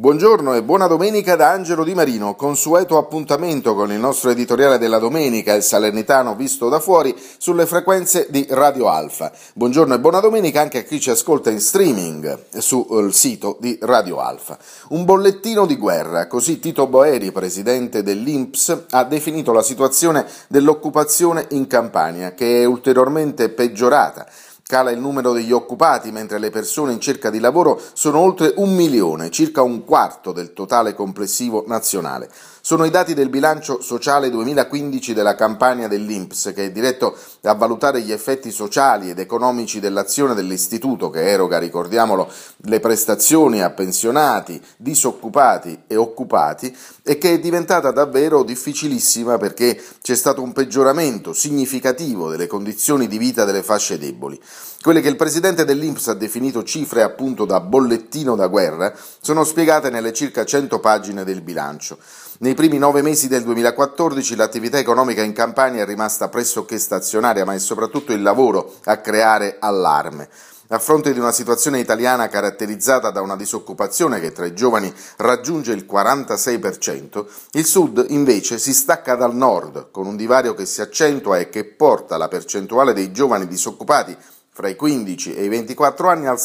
Buongiorno e buona domenica da Angelo Di Marino, consueto appuntamento con il nostro editoriale della domenica, il Salernitano visto da fuori, sulle frequenze di Radio Alfa. Buongiorno e buona domenica anche a chi ci ascolta in streaming sul sito di Radio Alfa. Un bollettino di guerra, così Tito Boeri, presidente dell'INPS, ha definito la situazione dell'occupazione in Campania, che è ulteriormente peggiorata. Cala il numero degli occupati, mentre le persone in cerca di lavoro sono oltre 1 milione, circa un quarto del totale complessivo nazionale. Sono i dati del bilancio sociale 2015 della Campania dell'INPS, che è diretto a valutare gli effetti sociali ed economici dell'azione dell'istituto, che eroga, ricordiamolo, le prestazioni a pensionati, disoccupati e occupati, e che è diventata davvero difficilissima perché c'è stato un peggioramento significativo delle condizioni di vita delle fasce deboli. Quelle che il presidente dell'INPS ha definito cifre appunto da bollettino da guerra sono spiegate nelle circa 100 pagine del bilancio. Nei primi 9 mesi del 2014 l'attività economica in Campania è rimasta pressoché stazionaria, ma è soprattutto il lavoro a creare allarme. A fronte di una situazione italiana caratterizzata da una disoccupazione che tra i giovani raggiunge il 46%, il Sud invece si stacca dal Nord, con un divario che si accentua e che porta la percentuale dei giovani disoccupati fra i 15 e i 24 anni al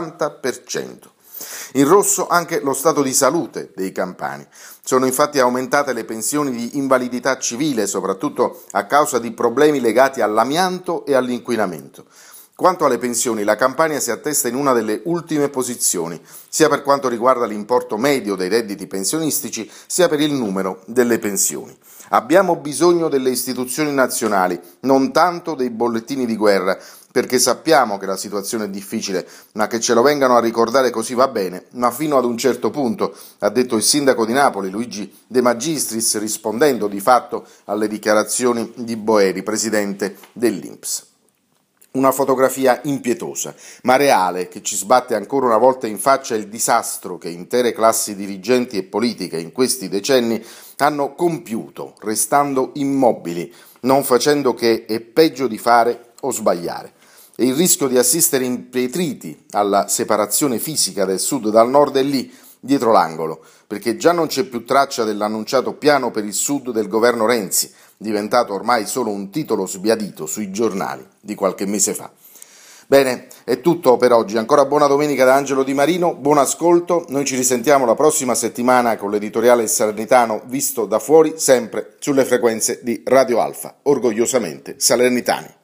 60%. In rosso anche lo stato di salute dei campani. Sono infatti aumentate le pensioni di invalidità civile, soprattutto a causa di problemi legati all'amianto e all'inquinamento. Quanto alle pensioni, la Campania si attesta in una delle ultime posizioni, sia per quanto riguarda l'importo medio dei redditi pensionistici, sia per il numero delle pensioni. Abbiamo bisogno delle istituzioni nazionali, non tanto dei bollettini di guerra, perché sappiamo che la situazione è difficile, ma che ce lo vengano a ricordare così va bene, ma fino ad un certo punto, ha detto il sindaco di Napoli, Luigi De Magistris, rispondendo di fatto alle dichiarazioni di Boeri, presidente dell'INPS. Una fotografia impietosa, ma reale, che ci sbatte ancora una volta in faccia il disastro che intere classi dirigenti e politiche in questi decenni hanno compiuto, restando immobili, non facendo che e peggio di fare o sbagliare. E il rischio di assistere impietriti alla separazione fisica del Sud dal Nord è lì, dietro l'angolo, perché già non c'è più traccia dell'annunciato piano per il Sud del governo Renzi, diventato ormai solo un titolo sbiadito sui giornali di qualche mese fa. Bene, è tutto per oggi. Ancora buona domenica da Angelo Di Marino, buon ascolto. Noi ci risentiamo la prossima settimana con l'editoriale Salernitano visto da fuori, sempre sulle frequenze di Radio Alfa. Orgogliosamente salernitani.